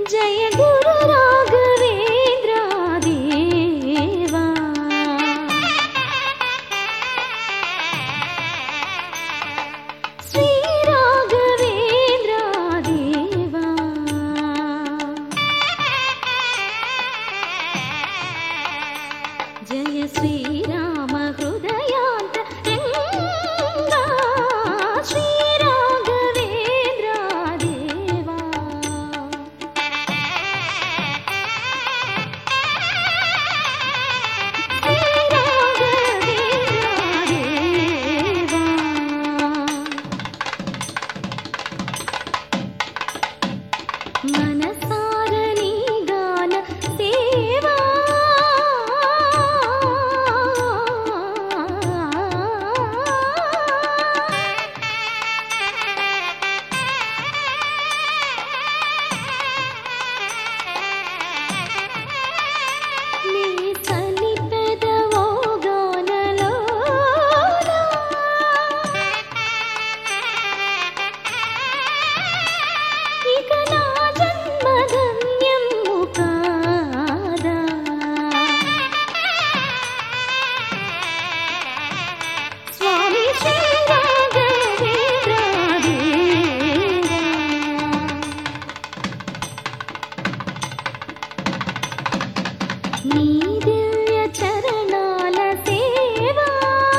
జయ గురు రాఘవేంద్ర దేవా శ్రీ రాఘవేంద్ర దేవా జయ శ్రీరామ హృదయాంత రంగా శ్రీ రాఘవేంద్ర దేవా శ్రీ రాఘవేంద్ర దేవా మనసారని గాన సేవా నీ సని పెదవో గానలోనా ఇక నా జన్మధన్యము కాదా స్వామి శ్రీ రాఘవేంద్ర దేవా నీ దివ్య చరణాల సేవా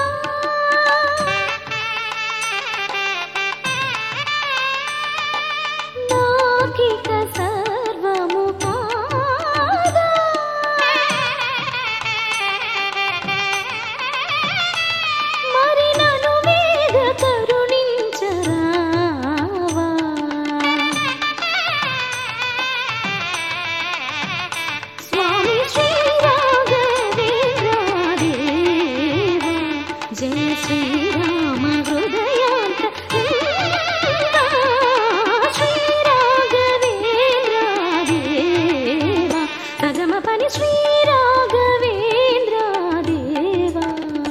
నాకిక సర్వము కాదా మరి నన్ను వేగ కరుణించరావా స్వామి శ్రీ రాఘవేంద్ర దేవా జయ శ్రీరామ హృదయాంత రంగా శ్రీ రాఘవేంద్ర దేవా సగమ పని శ్రీ రాఘవేంద్ర దేవా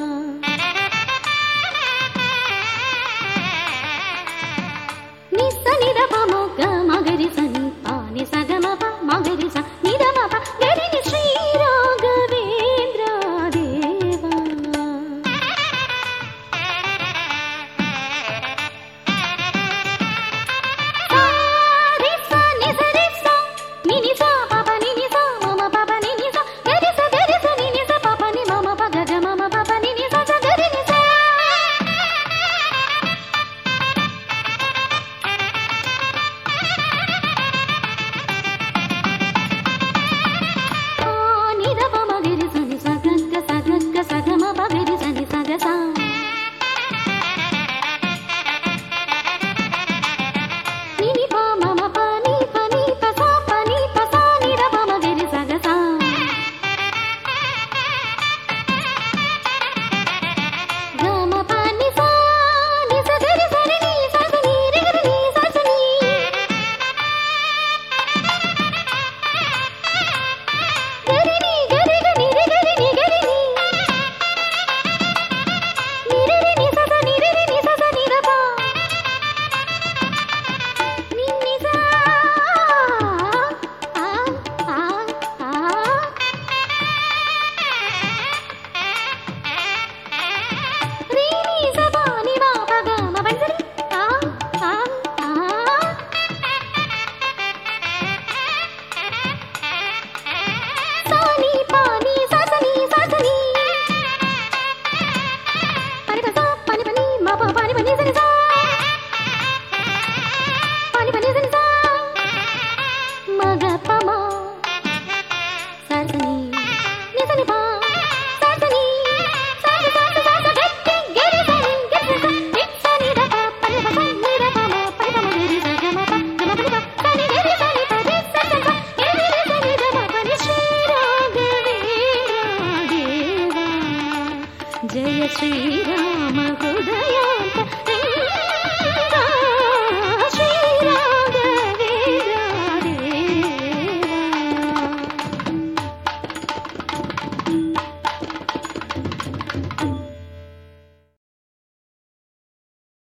నిస్స నిద పమ గ మగరి సని పాని సగమ ప మగరి స నిద మ ప గరి ని శ్రీ రాఘవేంద్ర దేవా సారి స ని స రి స ని ని స ప ప ని ని స మ మ ప ప ని ని స గరి స ని ని స ప ప ని మ మ ప గ గ మ మ ప ప ని ని స స గరి ని స ఆ ని ద ప మ గరి స ని స గ గ స గ గ స గ మ ప గరి స ని స గ స ని ని ప మ మ ప ని ప స ప ని ప స ని ద ప మ గరి స గ స గ మ ప ని స ని స గరి స రి ని స స ని రి గరి ని స స ని గరి ని గరి గ ని రి గరి ని గరి ని ని రి రి ని స స ని రి రి ని స స ని ద ప ని ని స ఆ ఆ ఆ రి ని స ప ని మ ప గ మ ప ని స రి ఆ ఆ ఆ సా ని ప ని స స ని స స ని పని ప స పని ప ని మ ప పని ప ని స ని స పని ప ని స ని స మ గ ప మ స స ని ని స ని ప స స ని స స స స స గట్టి గరి స ని గరి స ని స ని ద ప పని ప స ని ద ప మ పని ప మ గరి స గ మ ప గ మ పని ప స ని గరి స ని ప రి స స స గరి రి స ని ద మ ప ని శ్రీ రాఘవేంద్ర దేవా జయ శ్రీరామ